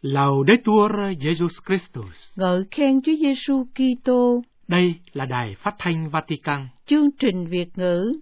Laudetur Jesus Christus. Ngợi khen Chúa Giêsu Kitô. Đây là Đài Phát thanh Vatican. Chương trình Việt ngữ.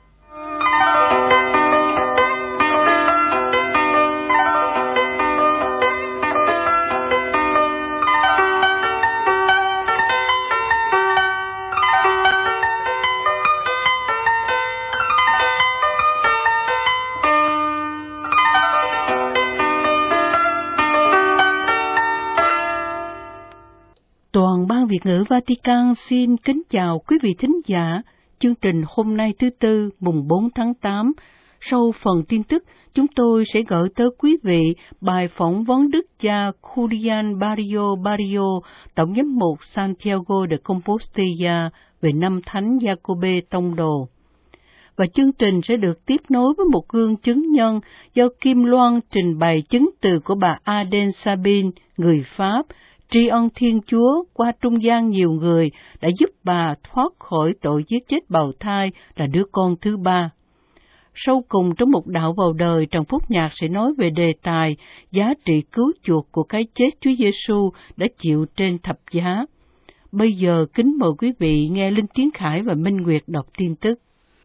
Toàn ban Việt ngữ Vatican xin kính chào quý vị thính giả. Chương trình hôm nay thứ Tư, mùng 4 tháng 8. Sau phần tin tức, chúng tôi sẽ gửi tới quý vị bài phỏng vấn Đức cha Julian Barrio, Tổng giám mục Santiago de Compostela về năm Thánh Giacôbê Tông Đồ. Và chương trình sẽ được tiếp nối với một gương chứng nhân do Kim Loan trình bày chứng từ của bà Aden Sabine, người Pháp, tri ân Thiên Chúa qua trung gian nhiều người đã giúp bà thoát khỏi tội giết chết bào thai là đứa con thứ ba. Sau cùng trong một đạo vào đời, Trần Phúc Nhạc sẽ nói về đề tài giá trị cứu chuộc của cái chết Chúa Giêsu đã chịu trên thập giá. Bây giờ kính mời quý vị nghe Linh Tiến Khải và Minh Nguyệt đọc tin tức.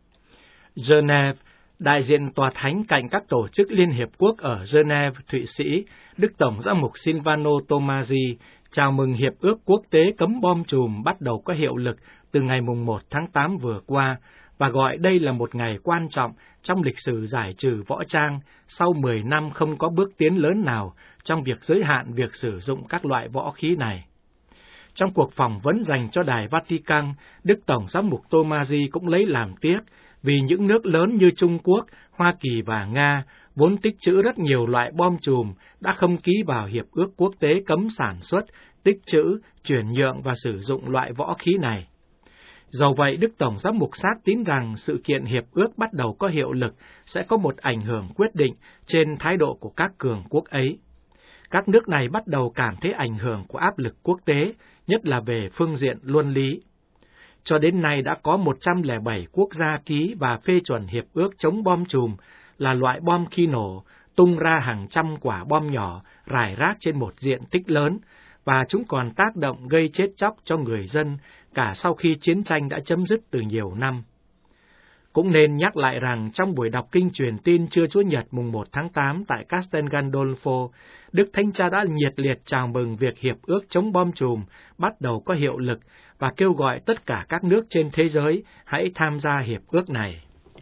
Geneva, đại diện tòa thánh cạnh các tổ chức Liên Hiệp Quốc ở Geneva, Thụy Sĩ, Đức Tổng giám mục Silvano Tomasi chào mừng Hiệp ước quốc tế cấm bom chùm bắt đầu có hiệu lực từ ngày 1 tháng 8 vừa qua, và gọi đây là một ngày quan trọng trong lịch sử giải trừ võ trang sau 10 năm không có bước tiến lớn nào trong việc giới hạn việc sử dụng các loại võ khí này. Trong cuộc phỏng vấn dành cho Đài Vatican, Đức Tổng giám mục Tomasi cũng lấy làm tiếc vì những nước lớn như Trung Quốc, Hoa Kỳ và Nga vốn tích trữ rất nhiều loại bom chùm đã không ký vào Hiệp ước quốc tế cấm sản xuất, tích trữ, chuyển nhượng và sử dụng loại võ khí này. Dầu vậy, Đức Tổng giám mục xác tín rằng sự kiện Hiệp ước bắt đầu có hiệu lực sẽ có một ảnh hưởng quyết định trên thái độ của các cường quốc ấy. Các nước này bắt đầu cảm thấy ảnh hưởng của áp lực quốc tế, nhất là về phương diện luân lý. Cho đến nay đã có 107 quốc gia ký và phê chuẩn Hiệp ước chống bom chùm, là loại bom khi nổ, tung ra hàng trăm quả bom nhỏ rải rác trên một diện tích lớn, và chúng còn tác động gây chết chóc cho người dân cả sau khi chiến tranh đã chấm dứt từ nhiều năm. Cũng nên nhắc lại rằng trong buổi đọc kinh truyền tin trưa Chúa Nhật mùng 1 tháng 8 tại Castel Gandolfo, Đức Thánh Cha đã nhiệt liệt chào mừng việc Hiệp ước chống bom chùm bắt đầu có hiệu lực và kêu gọi tất cả các nước trên thế giới hãy tham gia hiệp ước này.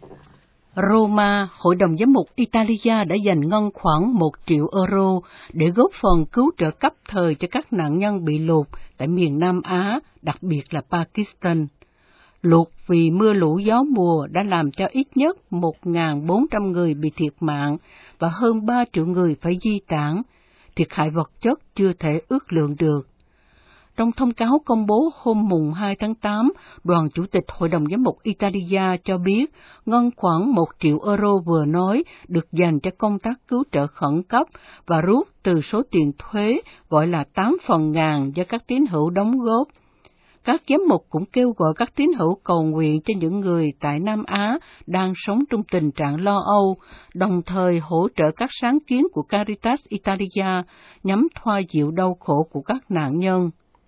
Roma, Hội đồng Giám mục Italia đã dành ngân khoảng 1 triệu euro để góp phần cứu trợ cấp thời cho các nạn nhân bị lụt tại miền Nam Á, đặc biệt là Pakistan. Lụt vì mưa lũ gió mùa đã làm cho ít nhất 1.400 người bị thiệt mạng và hơn 3 triệu người phải di tản. Thiệt hại vật chất chưa thể ước lượng được. Trong thông cáo công bố hôm mùng 2 tháng 8, Đoàn Chủ tịch Hội đồng Giám mục Italia cho biết ngân khoảng 1 triệu euro vừa nói được dành cho công tác cứu trợ khẩn cấp và rút từ số tiền thuế gọi là 8/1000 do các tín hữu đóng góp. Các giám mục cũng kêu gọi các tín hữu cầu nguyện cho những người tại Nam Á đang sống trong tình trạng lo âu, đồng thời hỗ trợ các sáng kiến của Caritas Italia nhằm xoa dịu đau khổ của các nạn nhân.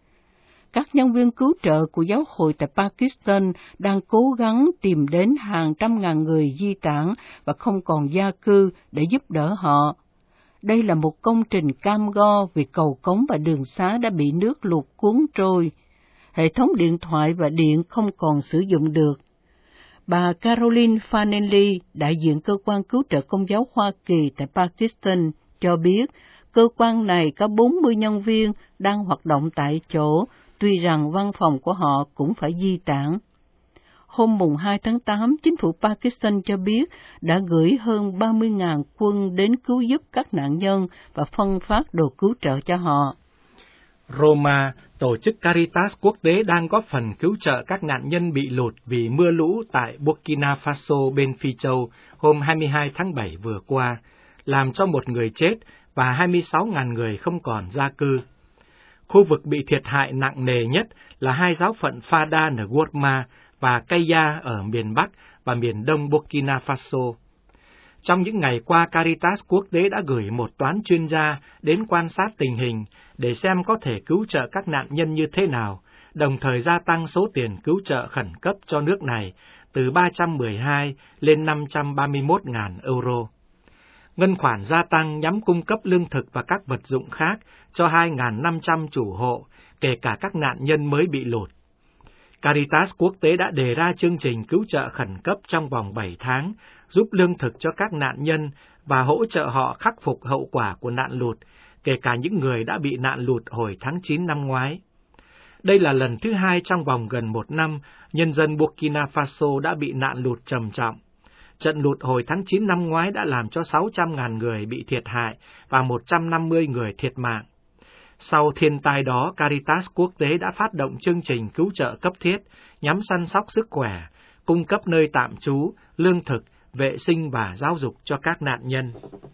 Các nhân viên cứu trợ của giáo hội tại Pakistan đang cố gắng tìm đến hàng trăm ngàn người di tản và không còn gia cư để giúp đỡ họ. Đây là một công trình cam go vì cầu cống và đường xá đã bị nước lụt cuốn trôi. Hệ thống điện thoại và điện không còn sử dụng được. Bà Caroline Fanelli, đại diện cơ quan cứu trợ Công giáo Hoa Kỳ tại Pakistan, cho biết cơ quan này có 40 nhân viên đang hoạt động tại chỗ, tuy rằng văn phòng của họ cũng phải di tản. Hôm mùng 2 tháng 8, chính phủ Pakistan cho biết đã gửi hơn 30.000 quân đến cứu giúp các nạn nhân và phân phát đồ cứu trợ cho họ. Roma, tổ chức Caritas quốc tế đang góp phần cứu trợ các nạn nhân bị lụt vì mưa lũ tại Burkina Faso bên Phi Châu hôm 22 tháng 7 vừa qua, làm cho một người chết và 26.000 người không còn gia cư. Khu vực bị thiệt hại nặng nề nhất là hai giáo phận Fada Nguorma và Kaya ở miền Bắc và miền Đông Burkina Faso. Trong những ngày qua, Caritas quốc tế đã gửi một toán chuyên gia đến quan sát tình hình để xem có thể cứu trợ các nạn nhân như thế nào, đồng thời gia tăng số tiền cứu trợ khẩn cấp cho nước này từ 312 lên 531.000 euro. Ngân khoản gia tăng nhằm cung cấp lương thực và các vật dụng khác cho 2.500 chủ hộ, kể cả các nạn nhân mới bị lụt. Caritas quốc tế đã đề ra chương trình cứu trợ khẩn cấp trong vòng 7 tháng, giúp lương thực cho các nạn nhân và hỗ trợ họ khắc phục hậu quả của nạn lụt, kể cả những người đã bị nạn lụt hồi tháng 9 năm ngoái. Đây là lần thứ 2 trong vòng gần 1 năm, nhân dân Burkina Faso đã bị nạn lụt trầm trọng. Trận lụt hồi tháng 9 năm ngoái đã làm cho 600.000 người bị thiệt hại và 150 người thiệt mạng. Sau thiên tai đó, Caritas quốc tế đã phát động chương trình cứu trợ cấp thiết nhằm săn sóc sức khỏe, cung cấp nơi tạm trú, lương thực, vệ sinh và giáo dục cho các nạn nhân.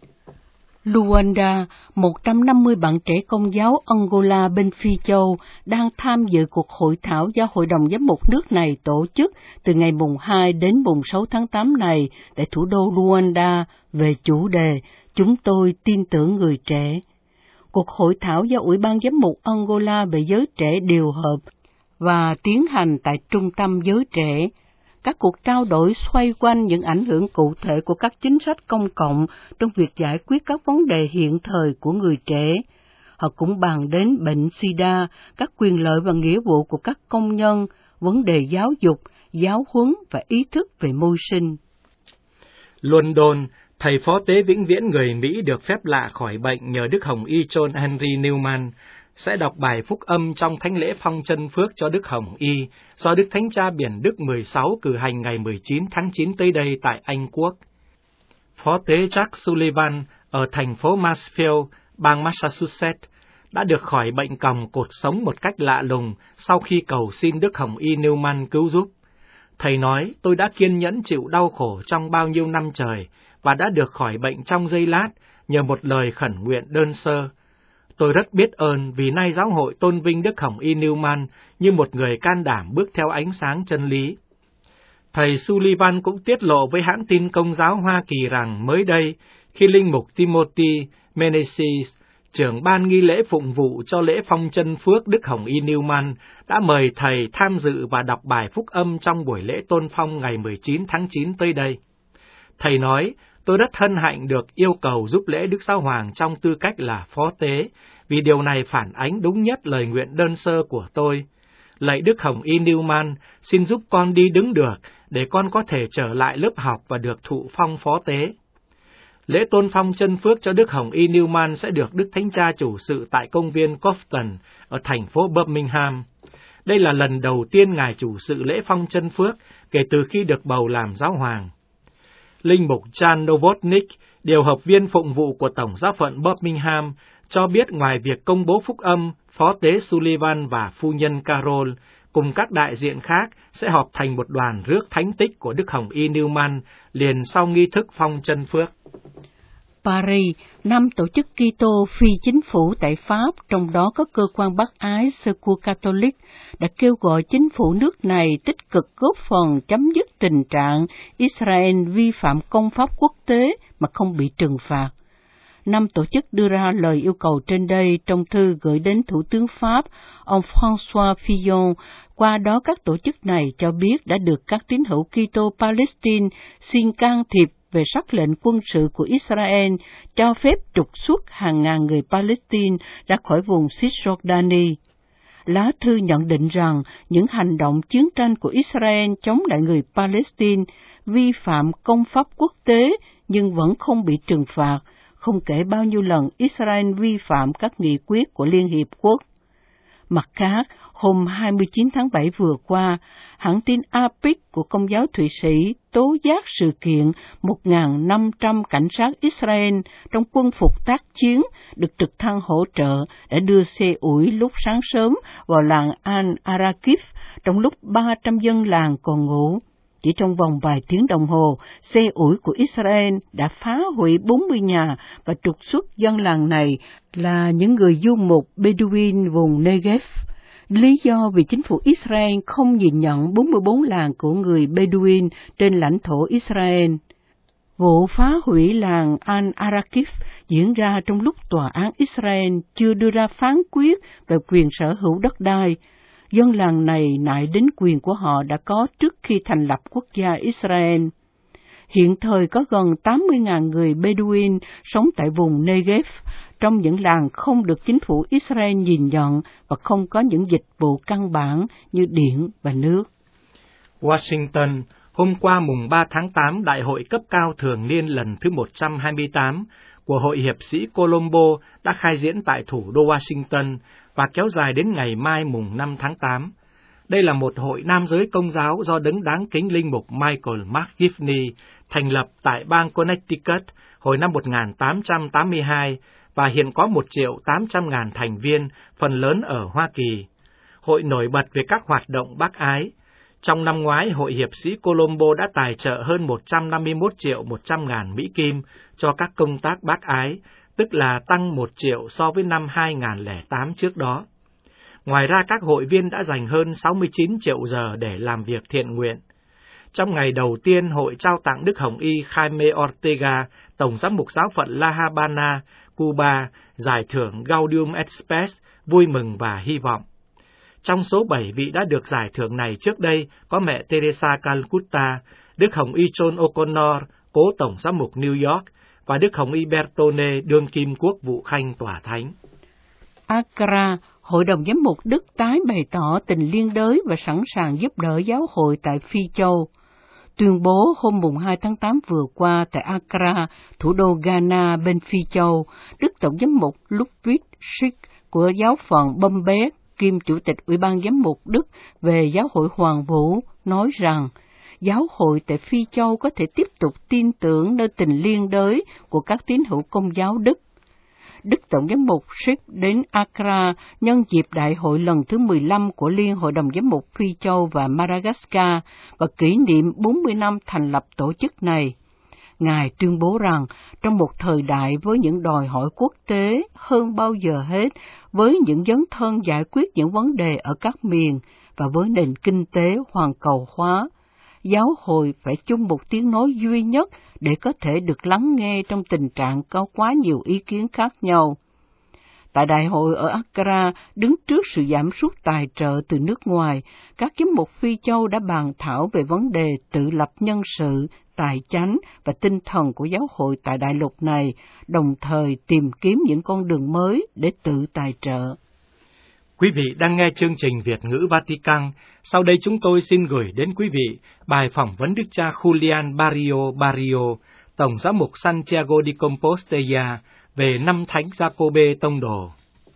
Luanda, 150 bạn trẻ Công giáo Angola bên Phi Châu đang tham dự cuộc hội thảo do Hội đồng Giám mục nước này tổ chức từ ngày mùng 2 đến mùng 6 tháng 8 này tại thủ đô Luanda về chủ đề Chúng tôi tin tưởng người trẻ. Cuộc hội thảo do Ủy ban Giám mục Angola về giới trẻ điều hợp và tiến hành tại Trung tâm Giới Trẻ. Các cuộc trao đổi xoay quanh những ảnh hưởng cụ thể của các chính sách công cộng trong việc giải quyết các vấn đề hiện thời của người trẻ. Họ cũng bàn đến bệnh SIDA, các quyền lợi và nghĩa vụ của các công nhân, vấn đề giáo dục, giáo huấn và ý thức về môi sinh. London, thầy phó tế vĩnh viễn người Mỹ được phép lạ khỏi bệnh nhờ Đức Hồng Y John Henry Newman, sẽ đọc bài phúc âm trong thánh lễ phong chân phước cho Đức Hồng Y do Đức Thánh Cha Biển Đức 16 cử hành ngày 19 tháng 9 tới đây tại Anh Quốc. Phó tế Jack Sullivan ở thành phố Mansfield, bang Massachusetts, đã được khỏi bệnh còng cột sống một cách lạ lùng sau khi cầu xin Đức Hồng Y Newman cứu giúp. Thầy nói, tôi đã kiên nhẫn chịu đau khổ trong bao nhiêu năm trời và đã được khỏi bệnh trong giây lát nhờ một lời khẩn nguyện đơn sơ. Tôi rất biết ơn vì nay giáo hội tôn vinh Đức Hồng Y Newman như một người can đảm bước theo ánh sáng chân lý. Thầy Sullivan cũng tiết lộ với hãng tin Công giáo Hoa Kỳ rằng mới đây, khi linh mục Timothy Meneses, trưởng ban nghi lễ phụng vụ cho lễ phong chân phước Đức Hồng Y Newman, đã mời thầy tham dự và đọc bài phúc âm trong buổi lễ tôn phong ngày 19 tháng 9 tới đây. Thầy nói, tôi rất hân hạnh được yêu cầu giúp lễ Đức Giáo Hoàng trong tư cách là phó tế, vì điều này phản ánh đúng nhất lời nguyện đơn sơ của tôi. Lạy Đức Hồng Y Newman, xin giúp con đi đứng được, để con có thể trở lại lớp học và được thụ phong phó tế. Lễ tôn phong chân phước cho Đức Hồng Y Newman sẽ được Đức Thánh Cha chủ sự tại công viên Cofton ở thành phố Birmingham. Đây là lần đầu tiên Ngài chủ sự lễ phong chân phước kể từ khi được bầu làm giáo hoàng. Linh mục Jan Novotny, điều hợp viên phụng vụ của Tổng giáo phận Birmingham, cho biết ngoài việc công bố phúc âm, phó tế Sullivan và phu nhân Carol cùng các đại diện khác sẽ họp thành một đoàn rước thánh tích của Đức Hồng Y Newman liền sau nghi thức phong chân phước. Paris, 5 tổ chức Kitô phi chính phủ tại Pháp, trong đó có cơ quan bác ái Secours Catholique, đã kêu gọi chính phủ nước này tích cực góp phần chấm dứt tình trạng Israel vi phạm công pháp quốc tế mà không bị trừng phạt. 5 tổ chức đưa ra lời yêu cầu trên đây trong thư gửi đến Thủ tướng Pháp, ông François Fillon. Qua đó các tổ chức này cho biết đã được các tín hữu Kitô Palestine xin can thiệp về sắc lệnh quân sự của Israel cho phép trục xuất hàng ngàn người Palestine ra khỏi vùng Cisjordani. Lá thư nhận định rằng những hành động chiến tranh của Israel chống lại người Palestine vi phạm công pháp quốc tế nhưng vẫn không bị trừng phạt, không kể bao nhiêu lần Israel vi phạm các nghị quyết của Liên Hiệp Quốc. Mặt khác, hôm 29 tháng 7 vừa qua, hãng tin APIC của Công giáo Thụy Sĩ tố giác sự kiện 1.500 cảnh sát Israel trong quân phục tác chiến được trực thăng hỗ trợ đã đưa xe ủi lúc sáng sớm vào làng Al-Arakif trong lúc 300 dân làng còn ngủ. Chỉ trong vòng vài tiếng đồng hồ, xe ủi của Israel đã phá hủy 40 nhà và trục xuất dân làng này là những người du mục Bedouin vùng Negev. Lý do vì chính phủ Israel không nhìn nhận 44 làng của người Bedouin trên lãnh thổ Israel. Vụ phá hủy làng Al-Araqif diễn ra trong lúc tòa án Israel chưa đưa ra phán quyết về quyền sở hữu đất đai. Dân làng này nại đến quyền của họ đã có trước khi thành lập quốc gia Israel. Hiện thời có gần 80.000 người Bedouin sống tại vùng Negev, trong những làng không được chính phủ Israel nhìn nhận và không có những dịch vụ căn bản như điện và nước. Washington, hôm qua mùng 3 tháng 8, Đại hội cấp cao thường niên lần thứ 128 của Hội Hiệp sĩ Colombo đã khai diễn tại thủ đô Washington và kéo dài đến ngày mai mùng 5 tháng 8. Đây là một hội nam giới công giáo do đấng đáng kính linh mục Michael McGivney thành lập tại bang Connecticut hồi năm 1882 và hiện có 1.800.000 thành viên, phần lớn ở Hoa Kỳ. Hội nổi bật về các hoạt động bác ái. Trong năm ngoái, Hội Hiệp sĩ Colombo đã tài trợ hơn 151.100.000 Mỹ Kim cho các công tác bác ái, tức là tăng 1 triệu so với năm 2008 trước đó. Ngoài ra, các hội viên đã dành hơn 69 triệu giờ để làm việc thiện nguyện. Trong ngày đầu tiên, hội trao tặng Đức Hồng Y Jaime Ortega, Tổng giám mục giáo phận La Habana, Cuba, giải thưởng Gaudium et Spes, vui mừng và hy vọng. Trong số 7 vị đã được giải thưởng này trước đây có mẹ Teresa Calcutta, Đức Hồng Y John O'Connor, cố Tổng giám mục New York, và Đức Hồng Y Bertone, đương kim quốc vụ khanh tòa thánh. Accra, Hội đồng Giám mục Đức tái bày tỏ tình liên đới và sẵn sàng giúp đỡ giáo hội tại Phi Châu. Tuyên bố hôm mùng 2 tháng 8 vừa qua tại Accra, thủ đô Ghana bên Phi Châu, Đức Tổng giám mục Ludwig Schick của giáo phận Bamberg, kiêm Chủ tịch Ủy ban Giám mục Đức về Giáo hội Hoàn Vũ, nói rằng giáo hội tại Phi Châu có thể tiếp tục tin tưởng nơi tình liên đới của các tín hữu Công giáo Đức. Đức Tổng giám mục Schick đến Accra nhân dịp đại hội lần thứ 15 của Liên Hội đồng Giám mục Phi Châu và Madagascar và kỷ niệm 40 năm thành lập tổ chức này. Ngài tuyên bố rằng, trong một thời đại với những đòi hỏi quốc tế hơn bao giờ hết, với những dấn thân giải quyết những vấn đề ở các miền và với nền kinh tế hoàn cầu hóa, giáo hội phải chung một tiếng nói duy nhất để có thể được lắng nghe trong tình trạng có quá nhiều ý kiến khác nhau. Tại đại hội ở Accra, đứng trước sự giảm sút tài trợ từ nước ngoài, các giám mục Phi Châu đã bàn thảo về vấn đề tự lập nhân sự, tài chánh và tinh thần của giáo hội tại đại lục này, đồng thời tìm kiếm những con đường mới để tự tài trợ. Quý vị đang nghe chương trình Việt ngữ Vatican. Sau đây chúng tôi xin gửi đến quý vị bài phỏng vấn Đức cha Julian Barrio, Tổng giám mục Santiago de Compostela về năm Thánh Giacôbê Tông Đồ.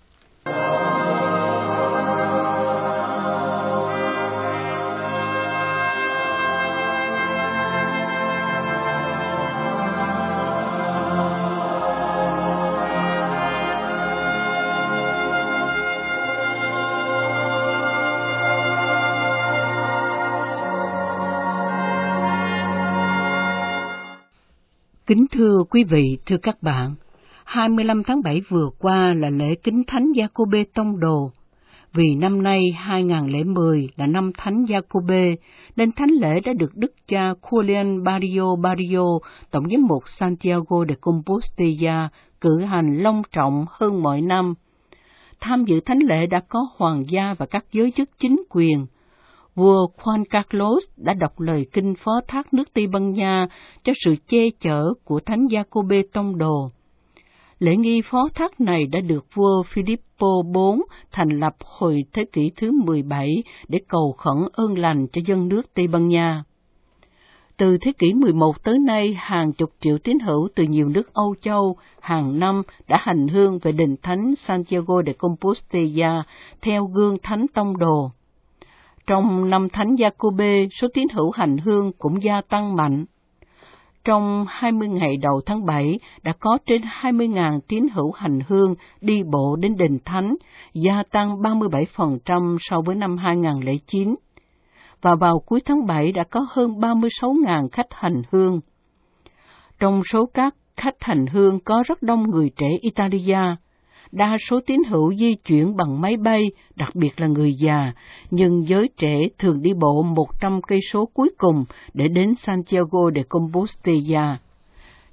Kính thưa quý vị, thưa các bạn, 25 tháng 7 vừa qua là lễ kính Thánh Giacôbê Tông Đồ. Vì năm nay 2010 là năm Thánh Giacôbê, nên thánh lễ đã được Đức cha Julian Barrio, Tổng giám mục Santiago de Compostela, cử hành long trọng hơn mọi năm. Tham dự thánh lễ đã có hoàng gia và các giới chức chính quyền. Vua Juan Carlos đã đọc lời kinh phó thác nước Tây Ban Nha cho sự che chở của Thánh Giacôbê Tông Đồ. Lễ nghi phó thác này đã được vua Filippo IV thành lập hồi thế kỷ thứ 17 để cầu khẩn ơn lành cho dân nước Tây Ban Nha. Từ thế kỷ 11 tới nay, hàng chục triệu tín hữu từ nhiều nước Âu Châu hàng năm đã hành hương về đền Thánh Santiago de Compostela theo gương Thánh Tông Đồ. Trong năm Thánh Giacôbê, số tín hữu hành hương cũng gia tăng mạnh. Trong 20 ngày đầu tháng 7, đã có trên 20.000 tín hữu hành hương đi bộ đến đền Thánh, gia tăng 37% so với năm 2009. Và vào cuối tháng 7 đã có hơn 36.000 khách hành hương. Trong số các khách hành hương có rất đông người trẻ Italia. Đa số tín hữu di chuyển bằng máy bay, đặc biệt là người già, nhưng giới trẻ thường đi bộ 100 cây số cuối cùng để đến Santiago de Compostela.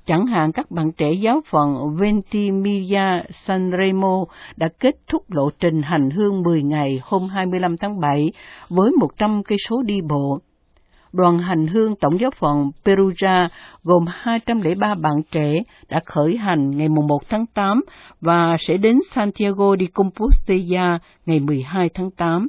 Chẳng hạn các bạn trẻ giáo phận Ventimiglia Sanremo đã kết thúc lộ trình hành hương 10 ngày hôm 25 tháng 7 với 100 cây số đi bộ. Đoàn hành hương tổng giáo phận Perugia gồm 203 bạn trẻ đã khởi hành ngày 1 tháng 8 và sẽ đến Santiago de Compostela ngày 12 tháng 8.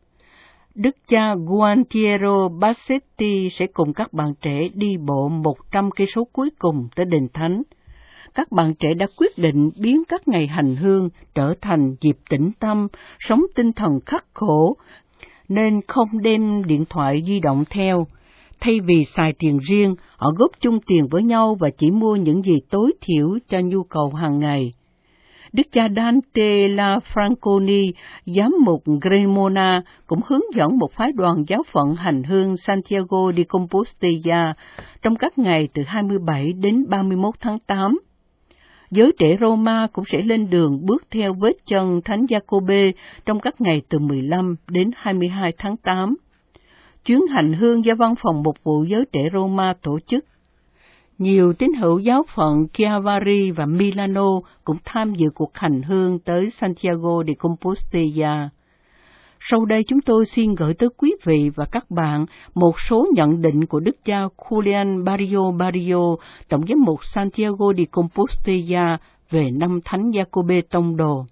Đức cha Gualtiero Bassetti sẽ cùng các bạn trẻ đi bộ 100 cây số cuối cùng tới đền thánh. Các bạn trẻ đã quyết định biến các ngày hành hương trở thành dịp tĩnh tâm, sống tinh thần khắc khổ, nên không đem điện thoại di động theo. Thay vì xài tiền riêng, họ góp chung tiền với nhau và chỉ mua những gì tối thiểu cho nhu cầu hàng ngày. Đức cha Dante Lafranconi, giám mục Cremona, cũng hướng dẫn một phái đoàn giáo phận hành hương Santiago de Compostela trong các ngày từ 27 đến 31 tháng 8. Giới trẻ Roma cũng sẽ lên đường bước theo vết chân Thánh Giacôbê trong các ngày từ 15 đến 22 tháng 8. Chuyến hành hương do Văn phòng Mục vụ Giới trẻ Roma tổ chức. Nhiều tín hữu giáo phận Chiavari và Milano cũng tham dự cuộc hành hương tới Santiago de Compostela. Sau đây chúng tôi xin gửi tới quý vị và các bạn một số nhận định của Đức cha Julian Barrio, Tổng giám mục Santiago de Compostela về năm Thánh Giacôbê Tông đồ.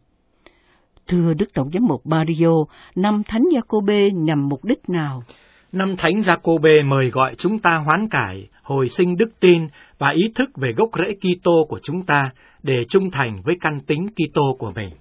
Thưa Đức Tổng giám mục Barrio, năm Thánh Giacôbê nhằm mục đích nào? Năm Thánh Giacôbê mời gọi chúng ta hoán cải, hồi sinh đức tin và ý thức về gốc rễ Kitô của chúng ta để trung thành với căn tính Kitô của mình.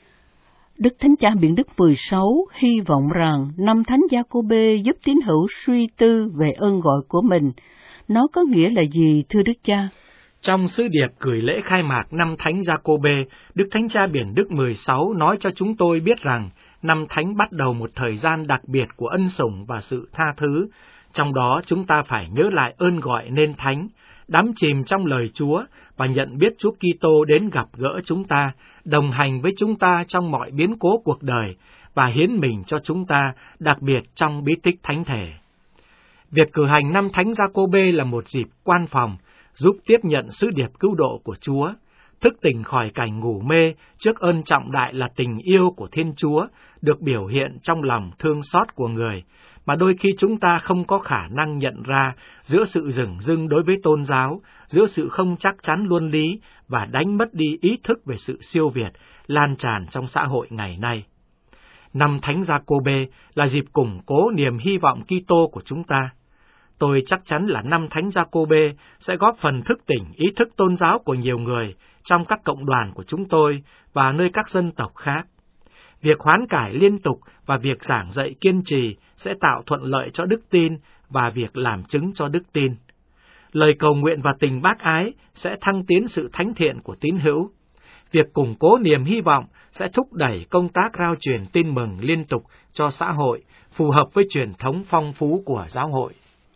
Đức Thánh Cha Biển Đức 16 hy vọng rằng năm Thánh Giacôbê giúp tín hữu suy tư về ơn gọi của mình. Nó có nghĩa là gì, thưa Đức Cha? Trong sứ điệp gửi lễ khai mạc năm Thánh Giacôbê, Đức Thánh Cha Biển Đức 16 nói cho chúng tôi biết rằng năm Thánh bắt đầu một thời gian đặc biệt của ân sủng và sự tha thứ. Trong đó chúng ta phải nhớ lại ơn gọi nên Thánh, đắm chìm trong lời Chúa và nhận biết Chúa Kitô đến gặp gỡ chúng ta, đồng hành với chúng ta trong mọi biến cố cuộc đời và hiến mình cho chúng ta, đặc biệt trong bí tích thánh thể. Việc cử hành năm Thánh Giacôbê là một dịp quan phòng, giúp tiếp nhận sứ điệp cứu độ của Chúa, thức tỉnh khỏi cảnh ngủ mê trước ơn trọng đại là tình yêu của Thiên Chúa, được biểu hiện trong lòng thương xót của người, mà đôi khi chúng ta không có khả năng nhận ra giữa sự dửng dưng đối với tôn giáo, giữa sự không chắc chắn luân lý và đánh mất đi ý thức về sự siêu việt lan tràn trong xã hội ngày nay. Năm Thánh Giacôbê là dịp củng cố niềm hy vọng Kitô của chúng ta. Tôi chắc chắn là năm Thánh Giacôbê sẽ góp phần thức tỉnh ý thức tôn giáo của nhiều người trong các cộng đoàn của chúng tôi và nơi các dân tộc khác. Việc hoán cải liên tục và việc giảng dạy kiên trì sẽ tạo thuận lợi cho đức tin và việc làm chứng cho đức tin. Lời cầu nguyện và tình bác ái sẽ thăng tiến sự thánh thiện của tín hữu. Việc củng cố niềm hy vọng sẽ thúc đẩy công tác rao truyền tin mừng liên tục cho xã hội, phù hợp với truyền thống phong phú của giáo hội.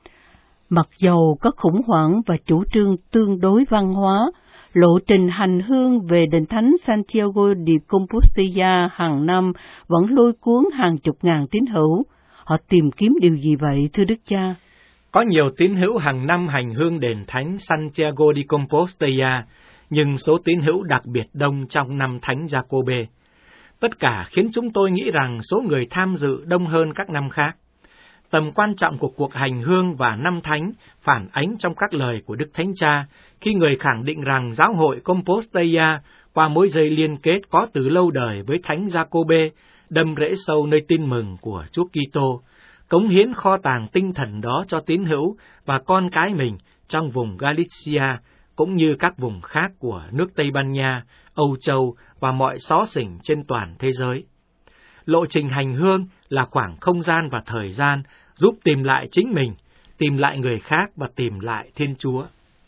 Mặc dầu có khủng hoảng và chủ trương tương đối văn hóa, lộ trình hành hương về đền thánh Santiago de Compostela hàng năm vẫn lôi cuốn hàng chục ngàn tín hữu. Họ tìm kiếm điều gì vậy, thưa Đức Cha? Có nhiều tín hữu hàng năm hành hương đền thánh Santiago de Compostela, nhưng số tín hữu đặc biệt đông trong năm Thánh Giacôbê. Tất cả khiến chúng tôi nghĩ rằng số người tham dự đông hơn các năm khác. Tầm quan trọng của cuộc hành hương và năm Thánh phản ánh trong các lời của Đức Thánh Cha khi người khẳng định rằng giáo hội Compostela qua mối dây liên kết có từ lâu đời với Thánh Giacôbê đâm rễ sâu nơi tin mừng của Chúa Kitô, cống hiến kho tàng tinh thần đó cho tín hữu và con cái mình trong vùng Galicia cũng như các vùng khác của nước Tây Ban Nha, Âu Châu và mọi xó xỉnh trên toàn thế giới. Lộ trình hành hương là khoảng không gian và thời gian giúp tìm lại chính mình, tìm lại người khác và tìm lại Thiên Chúa.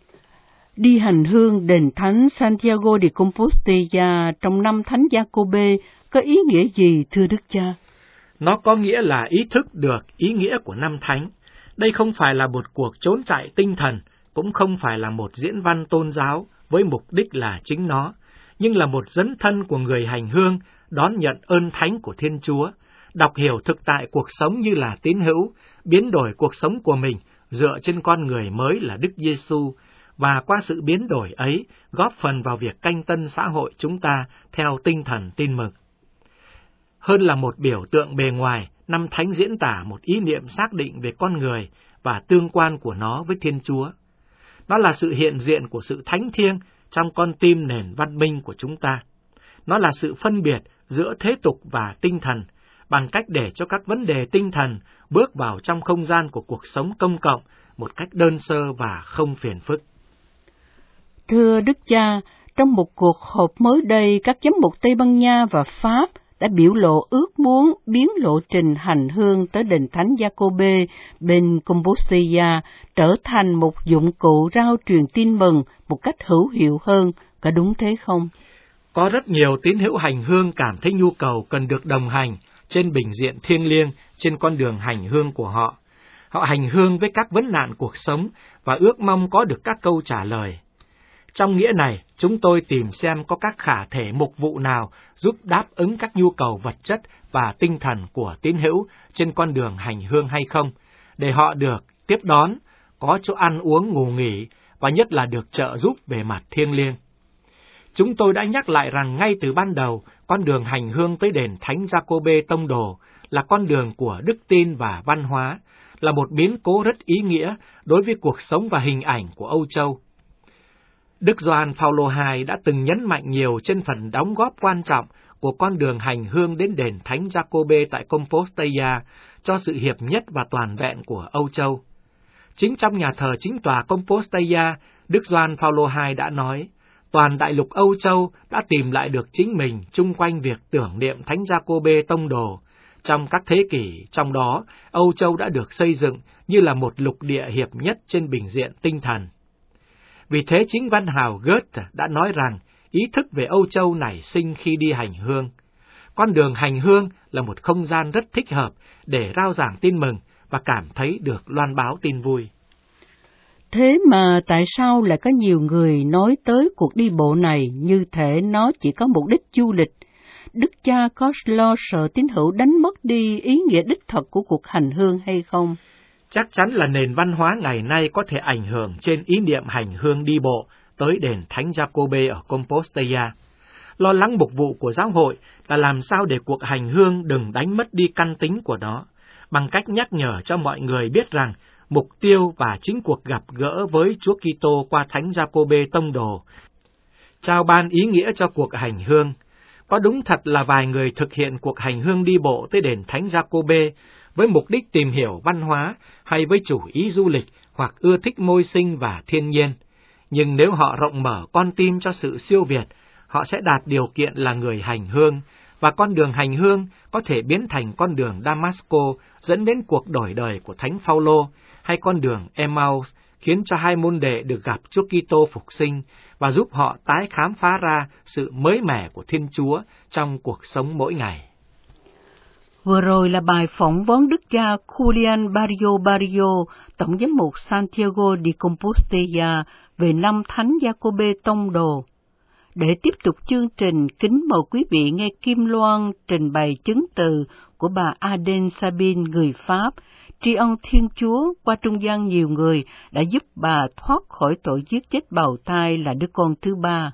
Đi hành hương đền thánh Santiago de Compostela trong năm Thánh Giacôbê có ý nghĩa gì, thưa Đức Cha? Nó có nghĩa là ý thức được ý nghĩa của năm Thánh. Đây không phải là một cuộc trốn chạy tinh thần, cũng không phải là một diễn văn tôn giáo với mục đích là chính nó, nhưng là một dấn thân của người hành hương đón nhận ơn thánh của Thiên Chúa, đọc hiểu thực tại cuộc sống như là tín hữu, biến đổi cuộc sống của mình dựa trên con người mới là Đức Giêsu và qua sự biến đổi ấy góp phần vào việc canh tân xã hội chúng ta theo tinh thần tin mừng. Hơn là một biểu tượng bề ngoài, năm thánh diễn tả một ý niệm xác định về con người và tương quan của nó với Thiên Chúa. Nó là sự hiện diện của sự thánh thiêng trong con tim nền văn minh của chúng ta. Nó là sự phân biệt giữa thế tục và tinh thần, bằng cách để cho các vấn đề tinh thần bước vào trong không gian của cuộc sống công cộng một cách đơn sơ và không phiền phức. Thưa Đức Cha, trong một cuộc họp mới đây, các giám mục Tây Ban Nha và Pháp đã biểu lộ ước muốn biến lộ trình hành hương tới đền Thánh Giacobbe bên Compostela trở thành một dụng cụ rao truyền tin mừng một cách hữu hiệu hơn, có đúng thế không? Có rất nhiều tín hữu hành hương cảm thấy nhu cầu cần được đồng hành trên bình diện thiêng liêng trên con đường hành hương của họ. Họ hành hương với các vấn nạn cuộc sống và ước mong có được các câu trả lời. Trong nghĩa này, chúng tôi tìm xem có các khả thể mục vụ nào giúp đáp ứng các nhu cầu vật chất và tinh thần của tín hữu trên con đường hành hương hay không, để họ được tiếp đón, có chỗ ăn uống ngủ nghỉ và nhất là được trợ giúp về mặt thiêng liêng. Chúng tôi đã nhắc lại rằng ngay từ ban đầu, con đường hành hương tới đền Thánh Giacobbe Tông Đồ là con đường của đức tin và văn hóa, là một biến cố rất ý nghĩa đối với cuộc sống và hình ảnh của Âu Châu. Đức Gioan Phaolô II đã từng nhấn mạnh nhiều trên phần đóng góp quan trọng của con đường hành hương đến đền Thánh Giacobbe tại Compostela cho sự hiệp nhất và toàn vẹn của Âu Châu. Chính trong nhà thờ chính tòa Compostela, Đức Gioan Phaolô II đã nói, toàn đại lục Âu Châu đã tìm lại được chính mình chung quanh việc tưởng niệm Thánh Giacobbe Tông Đồ. Trong các thế kỷ, trong đó, Âu Châu đã được xây dựng như là một lục địa hiệp nhất trên bình diện tinh thần. Vì thế chính văn hào Goethe đã nói rằng ý thức về Âu Châu nảy sinh khi đi hành hương. Con đường hành hương là một không gian rất thích hợp để rao giảng tin mừng và cảm thấy được loan báo tin vui. Thế mà tại sao lại có nhiều người nói tới cuộc đi bộ này như thể nó chỉ có mục đích du lịch? Đức Cha có lo sợ tín hữu đánh mất đi ý nghĩa đích thực của cuộc hành hương hay không? Chắc chắn là nền văn hóa ngày nay có thể ảnh hưởng trên ý niệm hành hương đi bộ tới đền Thánh Giacobbe ở Compostela. Lo lắng mục vụ của giáo hội là làm sao để cuộc hành hương đừng đánh mất đi căn tính của nó, bằng cách nhắc nhở cho mọi người biết rằng mục tiêu và chính cuộc gặp gỡ với Chúa Kitô qua Thánh Giacobbe Tông Đồ trao ban ý nghĩa cho cuộc hành hương. Có đúng thật là vài người thực hiện cuộc hành hương đi bộ tới đền Thánh Giacobbe với mục đích tìm hiểu văn hóa hay với chủ ý du lịch hoặc ưa thích môi sinh và thiên nhiên. Nhưng nếu họ rộng mở con tim cho sự siêu việt, họ sẽ đạt điều kiện là người hành hương, và con đường hành hương có thể biến thành con đường Damasco dẫn đến cuộc đổi đời của Thánh Phaolô, hay con đường Emmaus khiến cho hai môn đệ được gặp Chúa Kitô phục sinh và giúp họ tái khám phá ra sự mới mẻ của Thiên Chúa trong cuộc sống mỗi ngày. Vừa rồi là bài phỏng vấn Đức cha Julian Barrio, Tổng giám mục Santiago de Compostela về năm Thánh Giacobbe Tông Đồ. Để tiếp tục chương trình, kính mời quý vị nghe Kim Loan trình bày chứng từ của bà Aden Sabine, người Pháp, tri ân Thiên Chúa qua trung gian nhiều người đã giúp bà thoát khỏi tội giết chết bào thai là đứa con thứ ba.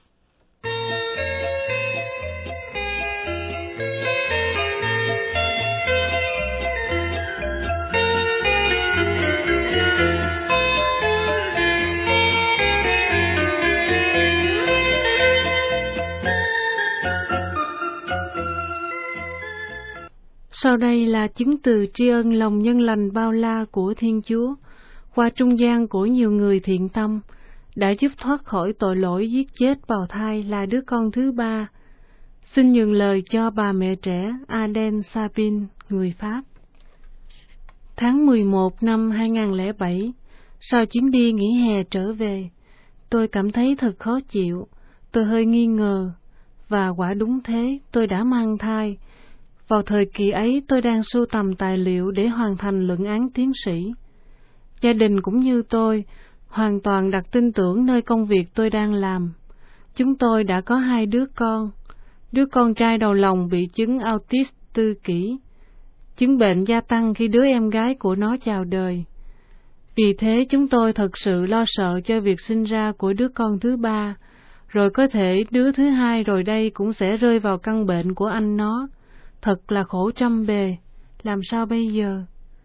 Sau đây là chứng từ tri ân lòng nhân lành bao la của Thiên Chúa, qua trung gian của nhiều người thiện tâm, đã giúp thoát khỏi tội lỗi giết chết bào thai là đứa con thứ ba. Xin nhường lời cho bà mẹ trẻ Aden Sabine, người Pháp. Tháng 11 năm 2007, sau chuyến đi nghỉ hè trở về, tôi cảm thấy thật khó chịu, tôi hơi nghi ngờ, và quả đúng thế, tôi đã mang thai. Vào thời kỳ ấy, tôi đang sưu tầm tài liệu để hoàn thành luận án tiến sĩ. Gia đình cũng như tôi, hoàn toàn đặt tin tưởng nơi công việc tôi đang làm. Chúng tôi đã có 2 đứa con. Đứa con trai đầu lòng bị chứng autism tự kỷ. Chứng bệnh gia tăng khi đứa em gái của nó chào đời. Vì thế chúng tôi thật sự lo sợ cho việc sinh ra của đứa con thứ ba, rồi có thể đứa thứ hai rồi đây cũng sẽ rơi vào căn bệnh của anh nó. Thật là khổ trăm bề, làm sao bây giờ?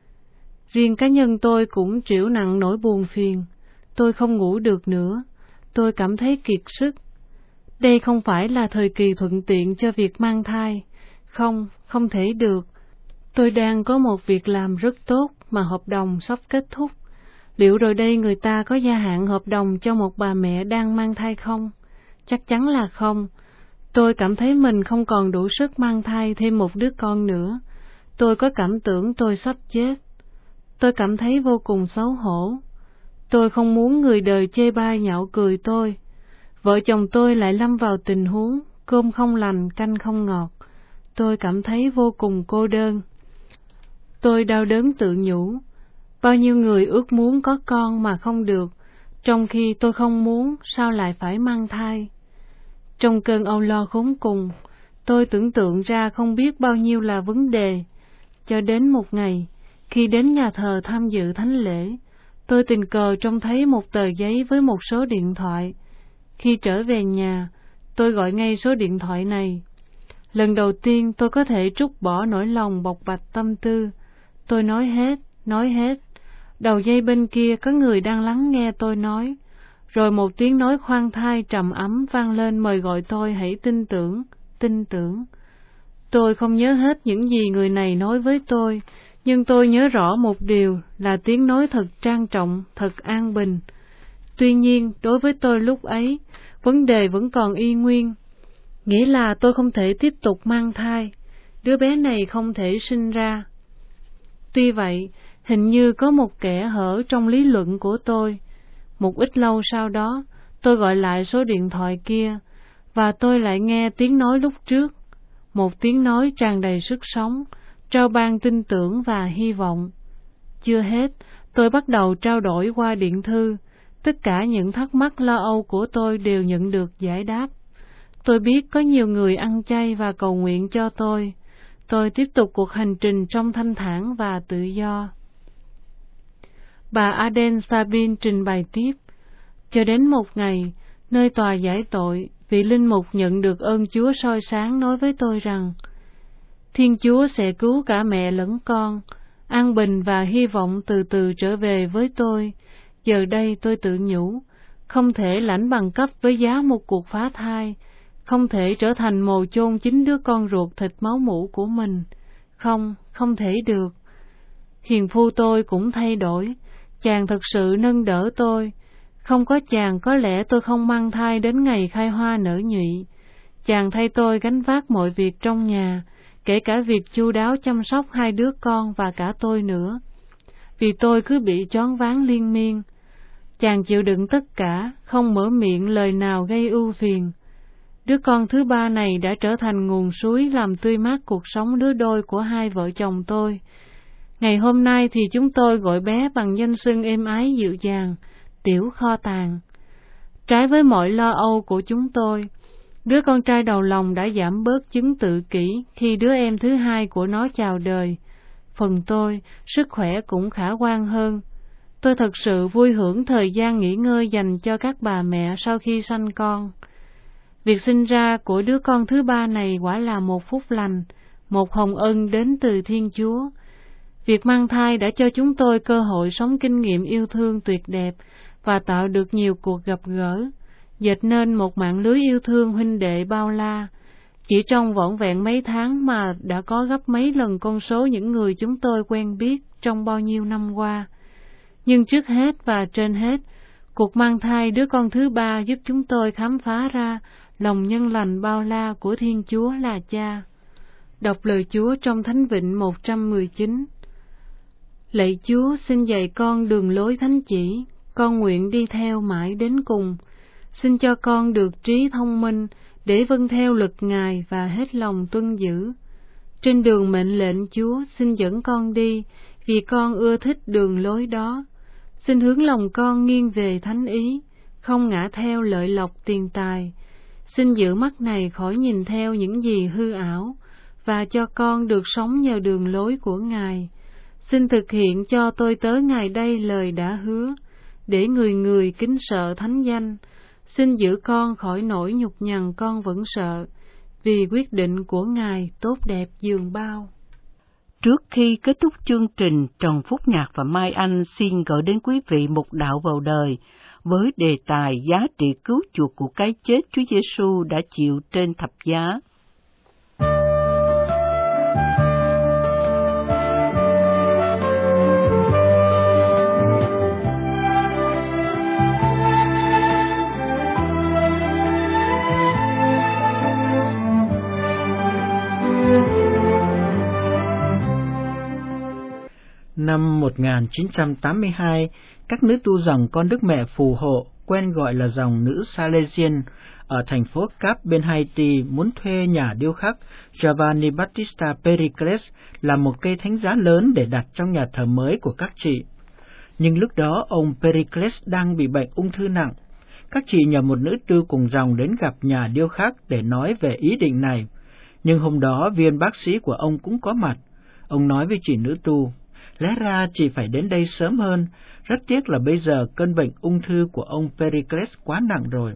Riêng cá nhân tôi cũng chịu nặng nỗi buồn phiền, tôi không ngủ được nữa, tôi cảm thấy kiệt sức. Đây không phải là thời kỳ thuận tiện cho việc mang thai, không thể được. Tôi đang có một việc làm rất tốt mà hợp đồng sắp kết thúc. Liệu rồi đây người ta có gia hạn hợp đồng cho một bà mẹ đang mang thai không? Chắc chắn là không. Tôi cảm thấy mình không còn đủ sức mang thai thêm một đứa con nữa. Tôi có cảm tưởng tôi sắp chết. Tôi cảm thấy vô cùng xấu hổ. Tôi không muốn người đời chê bai nhạo cười tôi. Vợ chồng tôi lại lâm vào tình huống cơm không lành canh không ngọt. Tôi cảm thấy vô cùng cô đơn. Tôi đau đớn tự nhủ. Bao nhiêu người ước muốn có con mà không được, trong khi tôi không muốn, sao lại phải mang thai? Trong cơn âu lo khốn cùng, tôi tưởng tượng ra không biết bao nhiêu là vấn đề. Cho đến một ngày, khi đến nhà thờ tham dự thánh lễ, tôi tình cờ trông thấy một tờ giấy với một số điện thoại. Khi trở về nhà, tôi gọi ngay số điện thoại này. Lần đầu tiên tôi có thể trút bỏ nỗi lòng bộc bạch tâm tư. Tôi nói hết. Đầu dây bên kia có người đang lắng nghe tôi nói. Rồi một tiếng nói khoan thai trầm ấm vang lên mời gọi tôi hãy tin tưởng. Tôi không nhớ hết những gì người này nói với tôi, nhưng tôi nhớ rõ một điều là tiếng nói thật trang trọng, thật an bình. Tuy nhiên, đối với tôi lúc ấy, vấn đề vẫn còn y nguyên. Nghĩa là tôi không thể tiếp tục mang thai, đứa bé này không thể sinh ra. Tuy vậy, hình như có một kẽ hở trong lý luận của tôi. Một ít lâu sau đó, tôi gọi lại số điện thoại kia, và tôi lại nghe tiếng nói lúc trước. Một tiếng nói tràn đầy sức sống, trao ban tin tưởng và hy vọng. Chưa hết, tôi bắt đầu trao đổi qua điện thư. Tất cả những thắc mắc lo âu của tôi đều nhận được giải đáp. Tôi biết có nhiều người ăn chay và cầu nguyện cho tôi. Tôi tiếp tục cuộc hành trình trong thanh thản và tự do. Bà Aden Sabin trình bày tiếp. Cho đến một ngày, nơi tòa giải tội, vị linh mục nhận được ơn Chúa soi sáng nói với tôi rằng Thiên Chúa sẽ cứu cả mẹ lẫn con, an bình và hy vọng từ từ trở về với tôi. Giờ đây tôi tự nhủ, không thể lãnh bằng cấp với giá một cuộc phá thai, không thể trở thành mồ chôn chính đứa con ruột thịt máu mủ của mình. Không thể được. Hiền phu tôi cũng thay đổi, chàng thật sự nâng đỡ tôi. Không có chàng có lẽ tôi không mang thai đến ngày khai hoa nở nhụy. Chàng thay tôi gánh vác mọi việc trong nhà, kể cả việc chu đáo chăm sóc hai đứa con và cả tôi nữa. Vì tôi cứ bị choáng váng liên miên. Chàng chịu đựng tất cả, không mở miệng lời nào gây ưu phiền. Đứa con thứ ba này đã trở thành nguồn suối làm tươi mát cuộc sống lứa đôi của hai vợ chồng tôi. Ngày hôm nay thì chúng tôi gọi bé bằng danh xưng êm ái dịu dàng, Tiểu Kho Tàng. Trái với mọi lo âu của chúng tôi, đứa con trai đầu lòng đã giảm bớt chứng tự kỷ khi đứa em thứ hai của nó chào đời. Phần tôi, sức khỏe cũng khả quan hơn. Tôi thật sự vui hưởng thời gian nghỉ ngơi dành cho các bà mẹ sau khi sanh con. Việc sinh ra của đứa con thứ ba này quả là một phúc lành, một hồng ân đến từ Thiên Chúa. Việc mang thai đã cho chúng tôi cơ hội sống kinh nghiệm yêu thương tuyệt đẹp và tạo được nhiều cuộc gặp gỡ, dệt nên một mạng lưới yêu thương huynh đệ bao la. Chỉ trong vỏn vẹn mấy tháng mà đã có gấp mấy lần con số những người chúng tôi quen biết trong bao nhiêu năm qua. Nhưng trước hết và trên hết, cuộc mang thai đứa con thứ ba giúp chúng tôi khám phá ra lòng nhân lành bao la của Thiên Chúa là Cha. Đọc lời Chúa trong Thánh Vịnh 119. Lạy Chúa, xin dạy con đường lối thánh chỉ, con nguyện đi theo mãi đến cùng. Xin cho con được trí thông minh để vâng theo luật Ngài và hết lòng tuân giữ. Trên đường mệnh lệnh Chúa, xin dẫn con đi, vì con ưa thích đường lối đó. Xin hướng lòng con nghiêng về thánh ý, không ngã theo lợi lộc tiền tài. Xin giữ mắt này khỏi nhìn theo những gì hư ảo, và cho con được sống nhờ đường lối của Ngài. xin thực hiện cho tôi tớ ngày đây lời đã hứa, để người người kính sợ thánh danh. Xin giữ con khỏi nỗi nhục nhằn con vẫn sợ, vì quyết định của Ngài tốt đẹp dường bao. Trước khi kết thúc chương trình, Trần Phúc Nhạc và Mai Anh xin gửi đến quý vị một đạo vào đời với đề tài giá trị cứu chuộc của cái chết Chúa Giêsu đã chịu trên thập giá. Năm 1982, các nữ tu dòng Con Đức Mẹ Phù Hộ, quen gọi là dòng nữ Salesian, ở thành phố Cap bên Haiti muốn thuê nhà điêu khắc Giovanni Battista Pericles làm một cây thánh giá lớn để đặt trong nhà thờ mới của các chị. Nhưng lúc đó ông Pericles đang bị bệnh ung thư nặng. Các chị nhờ một nữ tu cùng dòng đến gặp nhà điêu khắc để nói về ý định này. Nhưng hôm đó viên bác sĩ của ông cũng có mặt. Ông nói với chị nữ tu: lẽ ra chị phải đến đây sớm hơn, rất tiếc là bây giờ cơn bệnh ung thư của ông Pericles quá nặng rồi.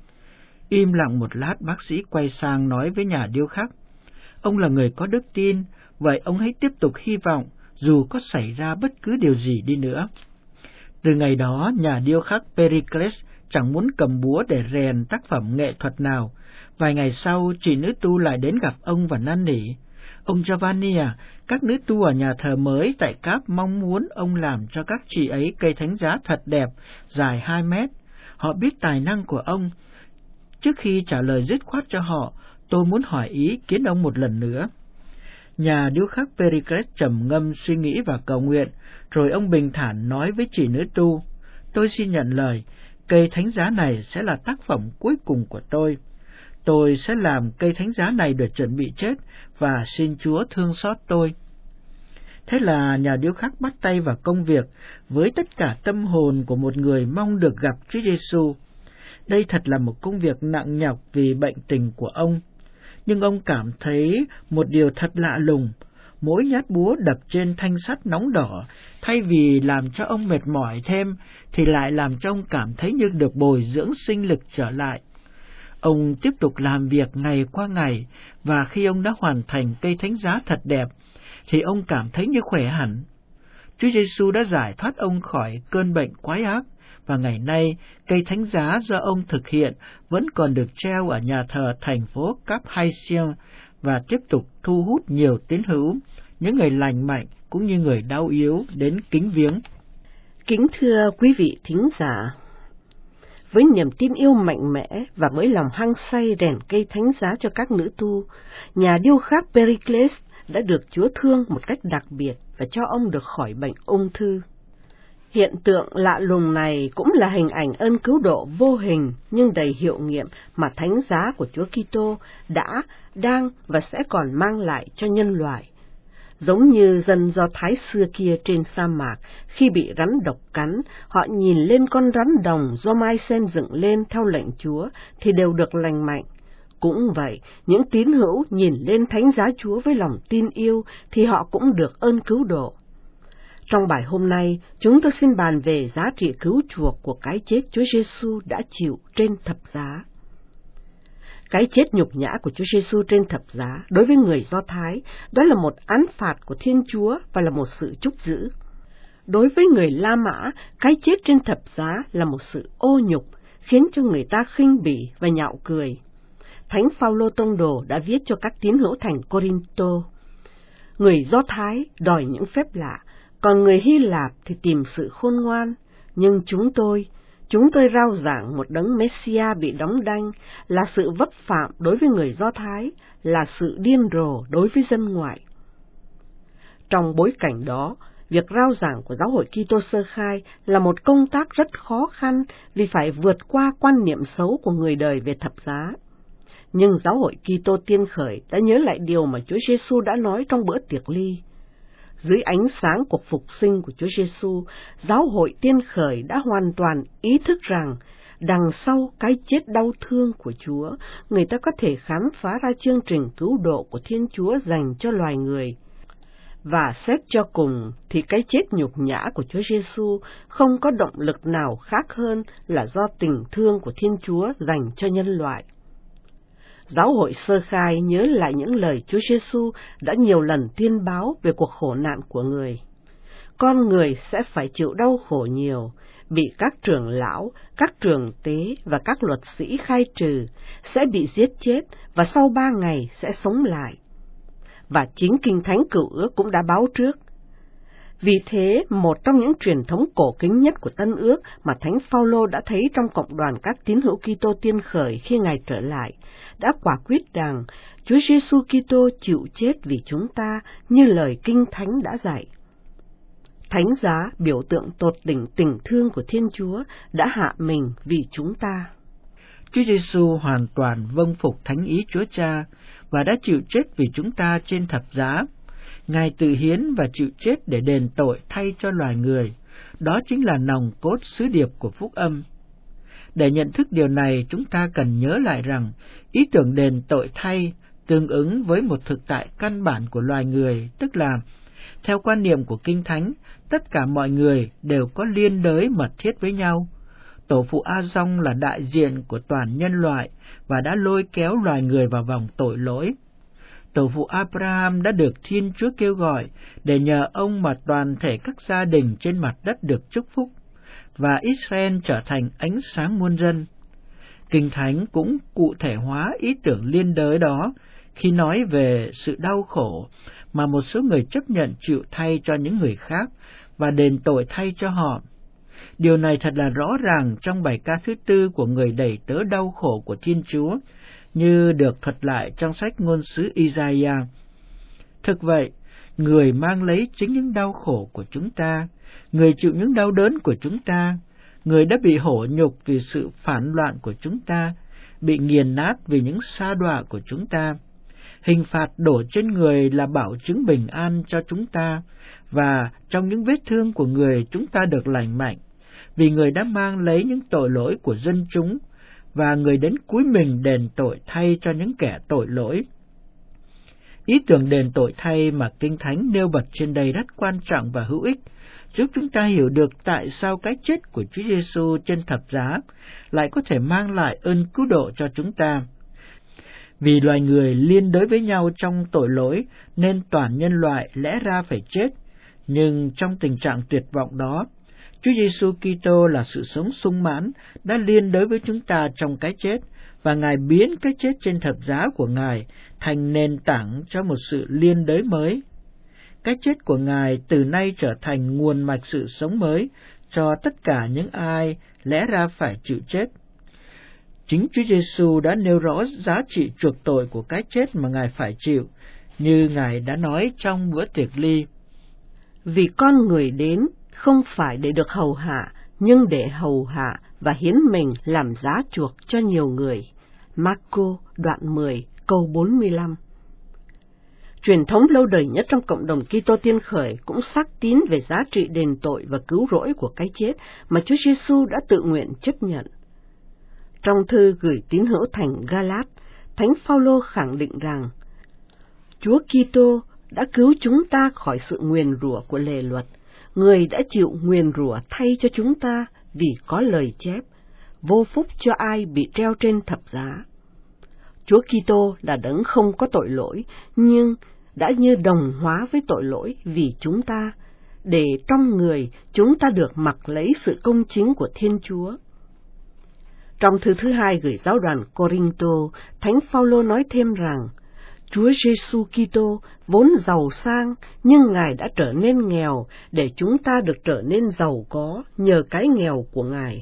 Im lặng một lát, bác sĩ quay sang nói với nhà điêu khắc: ông là người có đức tin, vậy ông hãy tiếp tục hy vọng, dù có xảy ra bất cứ điều gì đi nữa. Từ ngày đó, nhà điêu khắc Pericles chẳng muốn cầm búa để rèn tác phẩm nghệ thuật nào. Vài ngày sau, chị nữ tu lại đến gặp ông và năn nỉ: ông Giovanni à, các nữ tu ở nhà thờ mới tại Cap mong muốn ông làm cho các chị ấy cây thánh giá thật đẹp, dài 2 mét. Họ biết tài năng của ông. Trước khi trả lời dứt khoát cho họ, tôi muốn hỏi ý kiến ông một lần nữa. Nhà điêu khắc Pericles trầm ngâm suy nghĩ và cầu nguyện, rồi ông bình thản nói với chị nữ tu: tôi xin nhận lời, cây thánh giá này sẽ là tác phẩm cuối cùng của tôi. Tôi sẽ làm cây thánh giá này để chuẩn bị chết và xin Chúa thương xót tôi. Thế là nhà điêu khắc bắt tay vào công việc với tất cả tâm hồn của một người mong được gặp Chúa Giêsu. Đây thật là một công việc nặng nhọc vì bệnh tình của ông. Nhưng ông cảm thấy một điều thật lạ lùng. Mỗi nhát búa đập trên thanh sắt nóng đỏ, thay vì làm cho ông mệt mỏi thêm, thì lại làm cho ông cảm thấy như được bồi dưỡng sinh lực trở lại. Ông tiếp tục làm việc ngày qua ngày, và khi ông đã hoàn thành cây thánh giá thật đẹp, thì ông cảm thấy như khỏe hẳn. Chúa Giêsu đã giải thoát ông khỏi cơn bệnh quái ác, và ngày nay cây thánh giá do ông thực hiện vẫn còn được treo ở nhà thờ thành phố Cap Haitien và tiếp tục thu hút nhiều tín hữu, những người lành mạnh cũng như người đau yếu đến kính viếng. Kính thưa quý vị thính giả, với niềm tin yêu mạnh mẽ và với lòng hăng say rèn cây thánh giá cho các nữ tu, nhà điêu khắc Pericles đã được Chúa thương một cách đặc biệt và cho ông được khỏi bệnh ung thư. Hiện tượng lạ lùng này cũng là hình ảnh ơn cứu độ vô hình nhưng đầy hiệu nghiệm mà thánh giá của Chúa Kitô đã, đang và sẽ còn mang lại cho nhân loại. Giống như dân Do Thái xưa kia trên sa mạc, khi bị rắn độc cắn, họ nhìn lên con rắn đồng do Mai Sen dựng lên theo lệnh Chúa thì đều được lành mạnh. Cũng vậy, những tín hữu nhìn lên thánh giá Chúa với lòng tin yêu thì họ cũng được ơn cứu độ. Trong bài hôm nay, chúng tôi xin bàn về giá trị cứu chuộc của cái chết Chúa Giêsu đã chịu trên thập giá. Cái chết nhục nhã của Chúa Giêsu trên thập giá đối với người Do Thái, đó là một án phạt của Thiên Chúa và là một sự trút giữ. Đối với người La Mã, cái chết trên thập giá là một sự ô nhục, khiến cho người ta khinh bỉ và nhạo cười. Thánh Phaolô tông đồ đã viết cho các tín hữu thành Cô-rin-tô: người Do Thái đòi những phép lạ, còn người Hy Lạp thì tìm sự khôn ngoan, nhưng chúng tôi rao giảng một đấng Messia bị đóng đanh, là sự vấp phạm đối với người Do Thái, là sự điên rồ đối với dân ngoại. Trong bối cảnh đó, việc rao giảng của giáo hội Kitô sơ khai là một công tác rất khó khăn vì phải vượt qua quan niệm xấu của người đời về thập giá. Nhưng giáo hội Kitô tiên khởi đã nhớ lại điều mà Chúa Giêsu đã nói trong bữa tiệc ly. Dưới ánh sáng của phục sinh của Chúa Giêsu, giáo hội tiên khởi đã hoàn toàn ý thức rằng đằng sau cái chết đau thương của Chúa, người ta có thể khám phá ra chương trình cứu độ của Thiên Chúa dành cho loài người. Và xét cho cùng thì cái chết nhục nhã của Chúa Giêsu không có động lực nào khác hơn là do tình thương của Thiên Chúa dành cho nhân loại. Giáo hội Sơ Khai nhớ lại những lời Chúa Giêsu đã nhiều lần tuyên báo về cuộc khổ nạn của người. Con người sẽ phải chịu đau khổ nhiều, bị các trưởng lão, các trưởng tế và các luật sĩ khai trừ, sẽ bị giết chết và sau 3 ngày sẽ sống lại. Và chính Kinh Thánh Cựu Ước cũng đã báo trước. Vì thế, một trong những truyền thống cổ kính nhất của Tân Ước mà Thánh Phaolô đã thấy trong cộng đoàn các tín hữu Kitô tiên khởi khi Ngài trở lại, đã quả quyết rằng Chúa Giêsu Kitô chịu chết vì chúng ta như lời Kinh Thánh đã dạy. Thánh giá biểu tượng tột đỉnh tình thương của Thiên Chúa đã hạ mình vì chúng ta. Chúa Giêsu hoàn toàn vâng phục thánh ý Chúa Cha và đã chịu chết vì chúng ta trên thập giá. Ngài tự hiến và chịu chết để đền tội thay cho loài người. Đó chính là nòng cốt sứ điệp của phúc âm. Để nhận thức điều này, chúng ta cần nhớ lại rằng ý tưởng đền tội thay tương ứng với một thực tại căn bản của loài người, tức là theo quan niệm của Kinh Thánh, tất cả mọi người đều có liên đới mật thiết với nhau. Tổ phụ A-dong là đại diện của toàn nhân loại và đã lôi kéo loài người vào vòng tội lỗi. Tổ phụ Abraham đã được Thiên Chúa kêu gọi để nhờ ông mà toàn thể các gia đình trên mặt đất được chúc phúc, và Israel trở thành ánh sáng muôn dân. Kinh Thánh cũng cụ thể hóa ý tưởng liên đới đó khi nói về sự đau khổ mà một số người chấp nhận chịu thay cho những người khác và đền tội thay cho họ. Điều này thật là rõ ràng trong bài ca thứ 4 của người đầy tớ đau khổ của Thiên Chúa, như được thuật lại trong sách ngôn sứ Isaiah. Thực vậy, người mang lấy chính những đau khổ của chúng ta, người chịu những đau đớn của chúng ta, người đã bị hổ nhục vì sự phản loạn của chúng ta, bị nghiền nát vì những sa đọa của chúng ta. Hình phạt đổ trên người là bảo chứng bình an cho chúng ta, và trong những vết thương của người chúng ta được lành mạnh, vì người đã mang lấy những tội lỗi của dân chúng, và người đến cúi mình đền tội thay cho những kẻ tội lỗi. Ý tưởng đền tội thay mà Kinh Thánh nêu bật trên đây rất quan trọng và hữu ích, giúp chúng ta hiểu được tại sao cái chết của Chúa Giêsu trên thập giá lại có thể mang lại ơn cứu độ cho chúng ta. Vì loài người liên đới với nhau trong tội lỗi nên toàn nhân loại lẽ ra phải chết, nhưng trong tình trạng tuyệt vọng đó, Chúa Giêsu Kitô là sự sống sung mãn đã liên đới với chúng ta trong cái chết, và Ngài biến cái chết trên thập giá của Ngài thành nền tảng cho một sự liên đới mới. Cái chết của Ngài từ nay trở thành nguồn mạch sự sống mới cho tất cả những ai lẽ ra phải chịu chết. Chính Chúa Giêsu đã nêu rõ giá trị chuộc tội của cái chết mà Ngài phải chịu, như Ngài đã nói trong bữa tiệc ly. Vì con người đến không phải để được hầu hạ, nhưng để hầu hạ và hiến mình làm giá chuộc cho nhiều người. Marco đoạn 10 câu 45. Truyền thống lâu đời nhất trong cộng đồng Kitô tiên khởi cũng xác tín về giá trị đền tội và cứu rỗi của cái chết mà Chúa Giêsu đã tự nguyện chấp nhận. Trong thư gửi tín hữu thành Galat, Thánh Phaolô khẳng định rằng Chúa Kitô đã cứu chúng ta khỏi sự nguyền rủa của lề luật. Người đã chịu nguyền rủa thay cho chúng ta vì có lời chép, vô phúc cho ai bị treo trên thập giá. Chúa Kitô là đấng không có tội lỗi, nhưng đã như đồng hóa với tội lỗi vì chúng ta, để trong người chúng ta được mặc lấy sự công chính của Thiên Chúa. Trong thư thứ 2 gửi giáo đoàn Corinto, Thánh Phaolô nói thêm rằng, Chúa Giêsu Kitô vốn giàu sang, nhưng Ngài đã trở nên nghèo để chúng ta được trở nên giàu có nhờ cái nghèo của Ngài.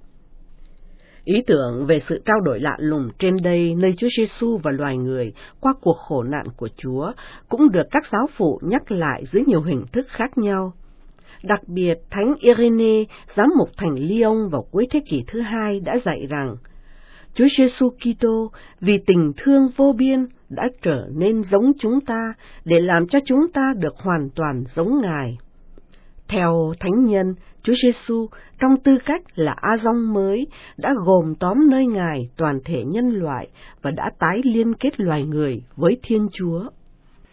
Ý tưởng về sự trao đổi lạ lùng trên đây nơi Chúa Giêsu và loài người qua cuộc khổ nạn của Chúa cũng được các giáo phụ nhắc lại dưới nhiều hình thức khác nhau. Đặc biệt, Thánh Irenê, giám mục thành Lyon vào cuối thế kỷ thứ 2 đã dạy rằng Chúa Giêsu Kitô vì tình thương vô biên đã trở nên giống chúng ta để làm cho chúng ta được hoàn toàn giống Ngài. Theo Thánh nhân, Chúa Giêsu trong tư cách là A-dong mới đã gồm tóm nơi Ngài toàn thể nhân loại và đã tái liên kết loài người với Thiên Chúa.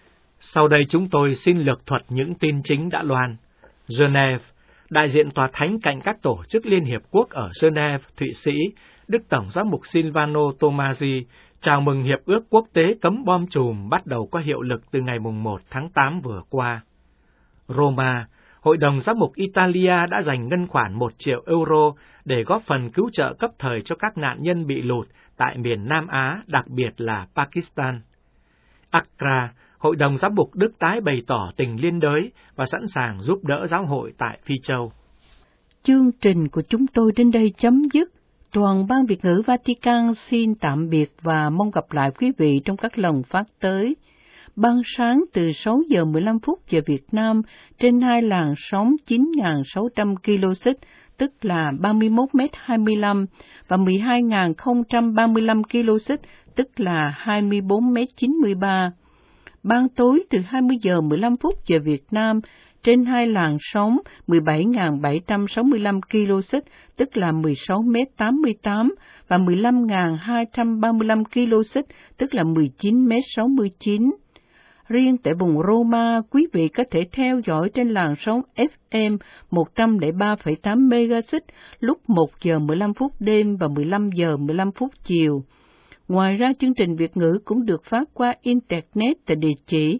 Sau đây chúng tôi xin lược thuật những tin chính đã loan. Geneva, đại diện tòa thánh cạnh các tổ chức Liên Hiệp Quốc ở Geneva, Thụy Sĩ, Đức Tổng giám mục Silvano Tomasi chào mừng Hiệp ước Quốc tế cấm bom chùm bắt đầu có hiệu lực từ ngày 1 tháng 8 vừa qua. Roma, Hội đồng giám mục Italia đã dành ngân khoản 1 triệu euro để góp phần cứu trợ cấp thời cho các nạn nhân bị lụt tại miền Nam Á, đặc biệt là Pakistan. Accra, Hội đồng giám mục Đức tái bày tỏ tình liên đới và sẵn sàng giúp đỡ giáo hội tại Phi Châu. Chương trình của chúng tôi đến đây chấm dứt. Toàn ban Việt ngữ Vatican xin tạm biệt và mong gặp lại quý vị trong các lần phát tới. Ban sáng từ 6 giờ 15 phút giờ Việt Nam trên hai làn sóng 9.600 kHz, tức là 31m25 và 12.035 kHz, tức là 24m93. Ban tối từ 20 giờ 15 phút giờ Việt Nam trên hai làn sóng 17.765 kHz, tức là 16m88 và 15.235 kHz, tức là 19m69. Riêng tại vùng Roma, quý vị có thể theo dõi trên làn sóng FM 103,8 MHz lúc 1 giờ 15 phút đêm và 15 giờ 15 phút chiều. Ngoài ra, chương trình Việt ngữ cũng được phát qua Internet tại địa chỉ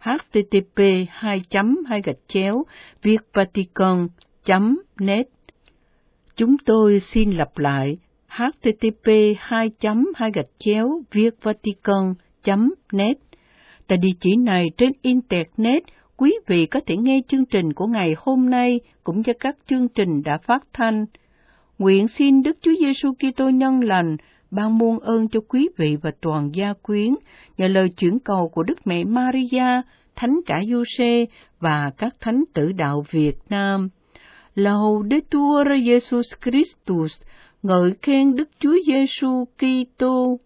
http://việtvatican.net. Chúng tôi xin lặp lại http://việtvatican.net. Tại địa chỉ này trên Internet, quý vị có thể nghe chương trình của ngày hôm nay cũng như các chương trình đã phát thanh. Nguyện xin Đức Chúa Giêsu Kitô nhân lành ban muôn ơn cho quý vị và toàn gia quyến nhờ lời chuyển cầu của Đức Mẹ Maria, Thánh Cả Giuse và các thánh tử đạo Việt Nam. Laudetur Jesus Christus, ngợi khen Đức Chúa Giêsu Kitô.